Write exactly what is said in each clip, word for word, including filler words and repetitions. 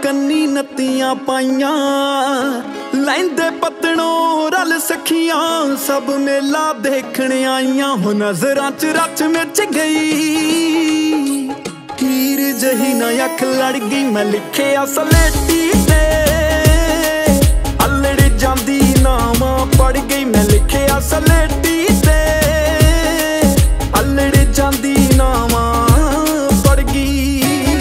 ਕੰਨੀ ਨੱਤੀਆਂ ਪਾਈਆਂ ਲੈਂਦੇ ਪਤਣੋਂ ਰਲ ਸਖੀਆਂ ਸਭ ਮੇਲਾ ਦੇਖਣ ਆਈਆਂ ਹੋ ਨਜ਼ਰਾਂ ਚ ਰਚ ਵਿੱਚ ਗਈ ਹੀਰ ਜਹੀ ਨਾ ਅੱਖ ਲੜ ਗਈ ਮੈਂ ਲਿਖਿਆ ਸਲੇਟੀ ਤੇ ਅਲੜ ਜਾਂਦੀ ਨਾਵਾਂ ਪੜ ਗਈ ਮੈਂ ਲਿਖਿਆ ਸਲੇਟੀ ਤੇ ਅਲੜ ਜਾਂਦੀ ਨਾਵਾਂ ਪੜ ਗਈ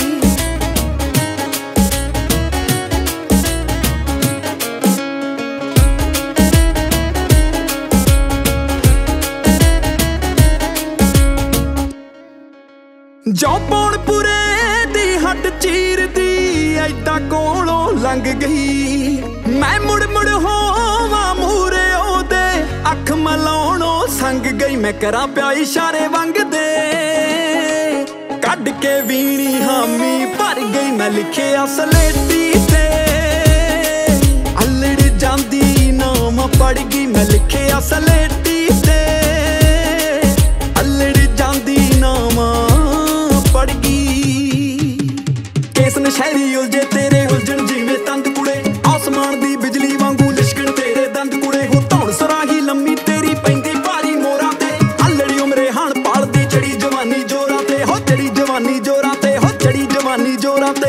ਜੌਪੌਣਪੁਰੇ ਦੀ ਹੱਟ ਚੀਰਦੀ ਐਦਾਂ ਕੋਲੋਂ ਲੰਘ ਗਈ ਮੈਂ ਮੁੜ ਮੁੜ ਹੋਵਾਂ ਮੂਹਰੇ ਉਹਦੇ ਅੱਖ ਮਲਾਉਣੋਂ ਸੰਗ ਗਈ ਮੈਂ ਕਰਾਂ ਪਿਆ ਇਸ਼ਾਰੇ ਵੰਗਦੇ ਕੱਢ ਕੇ ਵੀਣੀ ਹਾਮੀ ਭਰ ਗਈ ਮੈਂ ਲਿਖਿਆ ਸਲੇਟੀ ਤੇ ਅਲੜ ਜਾਂਦੀ ਨਾਮ ਪੜ ਗਈ ਮੈਂ ਲਿਖਿਆ ਸਲੇਟੀ ਤੇ ਅਲੜ ਜਾਂਦੀ ਨਾਮ ਪੜ ਗਈ ਕੇਸ ਨਸ਼ਹਿਰੀ ਉਲਝੇ ਤੇਰੇ ਉਲਝਣ ਜਿਵੇਂ ਤੰਦ ਕੁੜੇ ਆਸਮਾਨ ਦੀ ਬਿਜਲੀ ਵਾਂਗੂ ਲਿਸ਼ਕਣ ਤੇਰੇ ਦੰਦ ਕੁੜੇ ਹੋ ਧੌਣ ਸਰਾਹੀ ਲੰਮੀ ਤੇਰੀ ਪੈਂਦੀ ਭਾਰੀ ਮੋਰਾਂ ਤੇ ਅਲੜੀ ਉਮਰੇ ਹਾਣ ਪਾਲਦੀ ਚੜੀ ਜਵਾਨੀ ਜੋਰਾਂ ਤੇ ਹੋ ਚੜੀ ਜਵਾਨੀ ਜੋਰਾਂ ਤੇ ਹੋ ਚੜੀ ਜਵਾਨੀ ਜੋਰਾਂ ਤੇ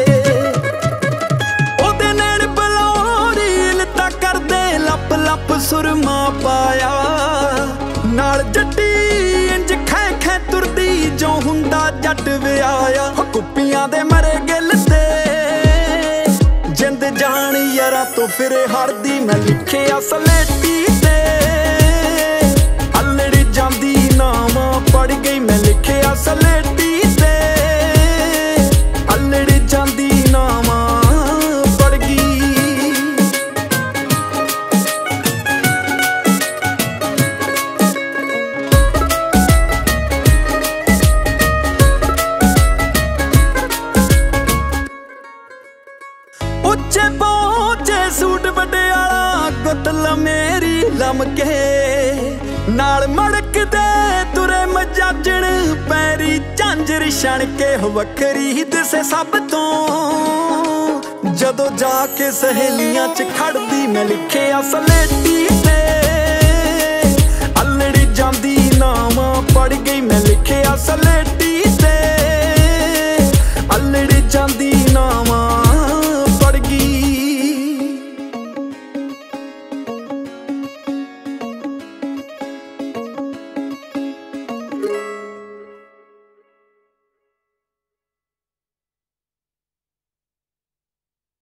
ਉਹਦੇ ਨੈਣ ਬਲੌਰੀ ਲੱਤਾਂ ਕਰਦੇ ਲੱਪ ਲੱਪ ਸੁਰਮਾ ਪਾਇਆ ਨਾਲ ਜੱਟੀ ਇੰਜ ਖੈ ਖੈ ਤੁਰਦੀ ਜੋ ਹੁੰਦਾ ਜੱਟ ਵਿਆਇਆ ਕੁੱਪੀਆਂ ਦੇ ਮਰੇ ਗਿੱਲ ਤੇ ਜਿੰਦ ਜਾਣ ਯਾਰਾਂ ਤੋਂ ਫਿਰੇ ਹਰਦੀ ਮੈਂ ਲਿਖਿਆ ਸਲੇਟੀ ਤੇ ਅਲੜ ਜਾਂਦੀ ਨਾਵਾਂ ਪੜ ਗਈ ਮੈਂ ਲਿਖਿਆ ਸਲੇਟੀ ਤੇ ਅਲੜ ਜਾਂਦੀ ਨਾਵਾਂ ਪੜ ਗਈ ਉੱਚੇ ਪਹੁੰਚੇ ਸੂਟ ਵਡਿਆਲਾ ਗੁੱਤਲ ਮੇਰੀ ਲਮਕੇ ਨਾਲ ਮੜਕਦੇ ਤੁਰੇ ਮਜਾਜਣ ਪੈਰੀ ਝਾਂਜਰ ਛਣ ਕੇ ਵੱਖਰੀ ਦਿਸੇ ਸਭ ਤੋਂ ਜਦੋਂ ਜਾ ਕੇ ਸਹੇਲੀਆਂ ਚ ਖੜਦੀ ਮੈਂ ਲਿਖਿਆ ਸਲੇਟੀ ਤੇ ਅਲੜ ਜਾਂਦੀ ਨਾਵਾਂ ਪੜ ਗਈ ਮੈਂ ਲਿਖਿਆ ਸਲੇਟੀ ਤੇ ਅਲੜ ਜਾਂਦੀ